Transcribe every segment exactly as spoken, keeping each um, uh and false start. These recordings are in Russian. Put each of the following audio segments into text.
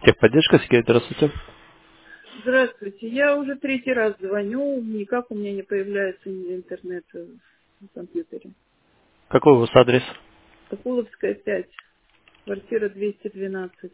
Техподдержка, Сергей, здравствуйте. Здравствуйте. Я уже третий раз звоню, никак у меня не появляется ни интернет в компьютере. Какой у вас адрес? Сокуловская, пять, квартира двести двенадцать.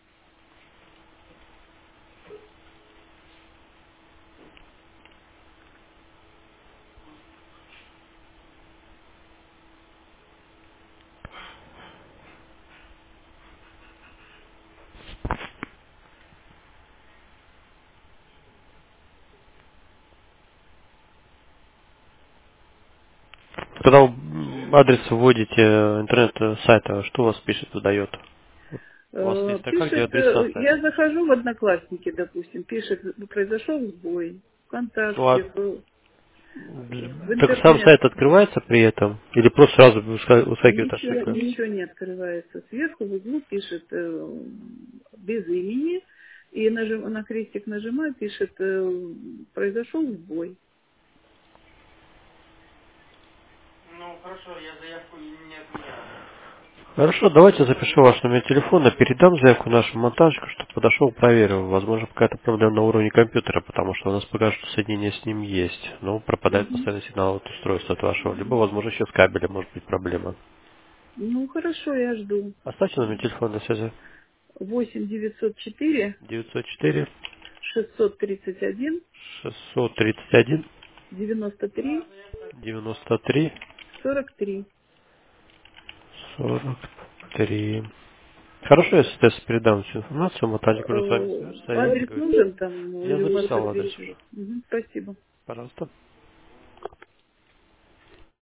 Когда вы м, адрес вводите э, интернет-сайта, что у вас пишет, выдает? У вас Э, есть такая, где Пишет, адреса э, оставить? я захожу в Одноклассники, допустим, пишет, произошел сбой, Ну, а ВКонтакте, в, в м, так сам интернет. сайт открывается при этом? Или просто сразу выска- выскакивает Ничего, ошибка? ничего не открывается. Сверху в углу пишет э, без имени, и нажим- на крестик нажимаю, пишет, э, произошел сбой. Хорошо, давайте запишу ваш номер телефона, передам заявку нашему монтажнику, чтобы подошел, проверил. Возможно, какая-то проблема на уровне компьютера, потому что у нас пока что соединение с ним есть. Но пропадает Мгм. постоянно сигнал от устройства от вашего. Либо, возможно, еще с кабелем может быть проблема. Ну, хорошо, я жду. Оставьте номер телефона на связи. восемь девятьсот четыре девятьсот четыре шестьсот тридцать один шестьсот тридцать один девяносто три девяносто три сорок три. сорок три. Хорошо, я сейчас передам всю информацию, монтажник уже с вами Э, свяжется и Адрес договорится. нужен там Я или у вас записал адрес ответили? уже. Мгм, спасибо. Пожалуйста.